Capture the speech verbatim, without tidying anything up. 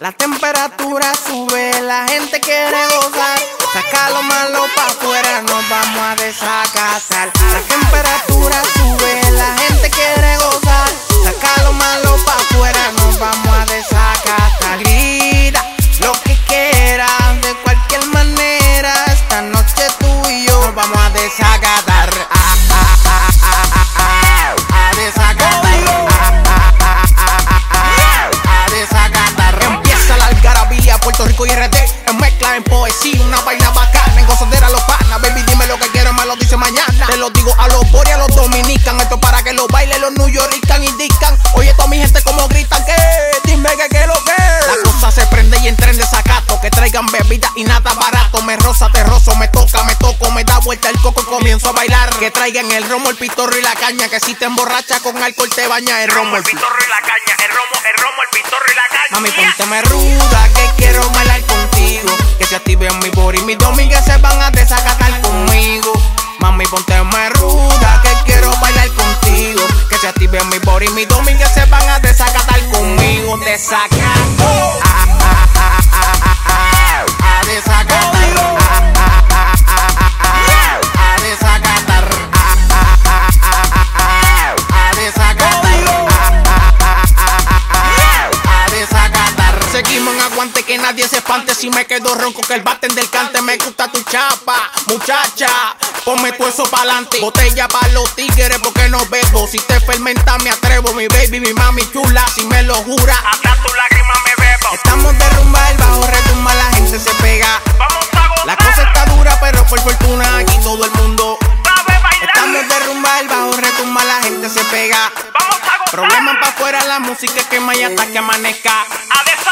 La temperatura sube, la gente quiere gozar. Saca lo malo pa' afuera, nos vamos a desacatar. La temperatura sube, la gente quiere gozar. Saca lo malo pa' afuera, nos vamos a desacatar. Grita lo que quieras, de cualquier manera. Esta noche tú y yo nos vamos a desacatar. Ah, ah, ah, ah, ah, ah, a desacatar. Puerto Rico y R D, en mezcla, en poesía, una vaina bacana, en gozadera los panas. Baby, dime lo que quiero, me lo dice mañana. Te lo digo a los boris, a los dominican. Esto para que los bailen los new yorkican y dican. Oye, toda mi gente como gritan, que dime que que lo que. La cosa se prende y entra en desacato. Que traigan bebidas y nada barato. Me rosa, te rozo, me toca, me toco, me da vuelta el coco y comienzo a bailar. Que traigan el romo, el pitorro y la caña. Que si te emborracha con alcohol te baña. El romo, el pitorro y la caña. El romo, el romo, el pitorro y la caña. Mami, pónteme ruda, que quiero bailar contigo. Que se activen mi body, mis domingues se van a desacatar conmigo. Mami, pónteme ruda, que quiero bailar contigo. Que se activen mi body, mis domingues se van a desacatar conmigo. Desacato, ah, ah, ah, ah, ah, ah, a desacatar. Ah, ah, ah, ah, ah, ah, a desacatar. Ah, ah, ah, ah, ah, ah, a desacatar. Seguimos en aguante, que nadie se espante. Si me quedo ronco, que el baten del cante. Me gusta tu chapa, muchacha, ponme tu eso pa'lante. Botella pa' los tigres porque no bebo. Si te fermenta me atrevo, mi baby, mi mami chula. Si me lo jura, hasta tu lágrima me bebo. Estamos de rumba, el bajo retumba, la gente se pega. Vamos a gozar. La cosa está dura, pero por fortuna aquí todo el mundo sabe bailar. Estamos de rumba, el bajo retumba, la gente se pega. Vamos a gozar. Problemas pa' afuera, la música quema y hasta que amanezca.